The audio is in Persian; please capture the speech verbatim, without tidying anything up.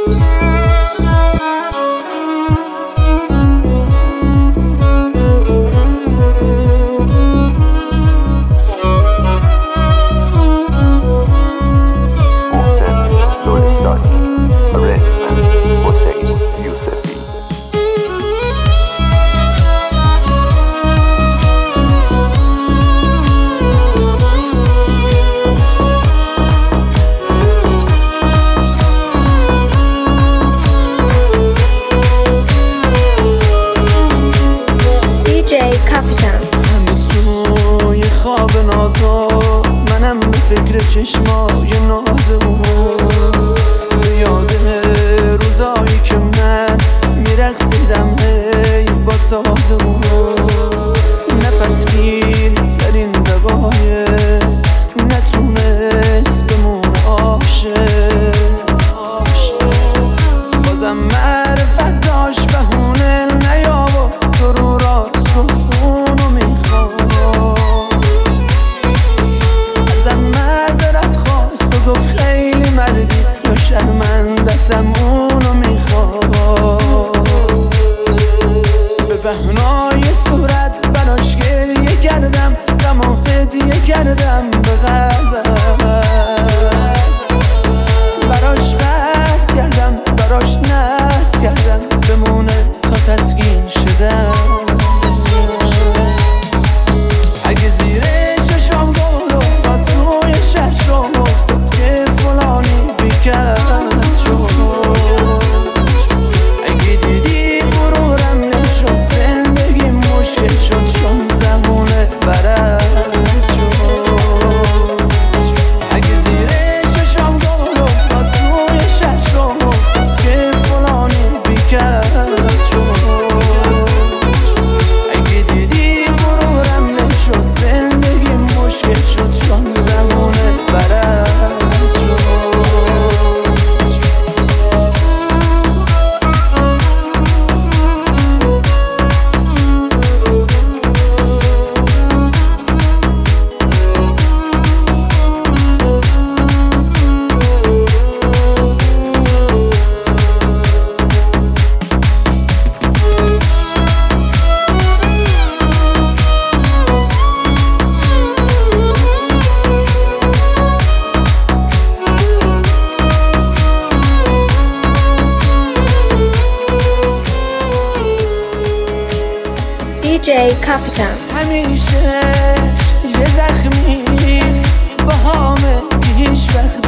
خواب نازا منم به فکر چشمای نازمون، به یاد روزایی که من میرقصیدم هی با سازمون. نفس گیر زدین دقایه نتونست بمون عاشق، بازم معرفت داشت بهونه نیاور تو رو راست گفت اونو میخوام. گفت خیلی مردی یا شرمندتم اونو میخوام. به بهنای صورت براش گریه کردم، غم و هدیه کردم به قلبم. براش قصد کردم براش نصب کردم بمونه تا تسکین شدم. اگه زیر چشام گل افتاد توی چشم افتاد که فلانی بیکرد شد. اگه دیدی غرورم نشد زندگی مشکل شد چون زمونه برد شد. اگه زیر چشام گل افتاد توی چشم افتاد که فلانی بیکرد شد. اگه دیدی غرورم نشد زندگی مشکل شد چون زمونه برد شد. دی جی کاپیتان همیشه یه زخمی با همه هیچ وقت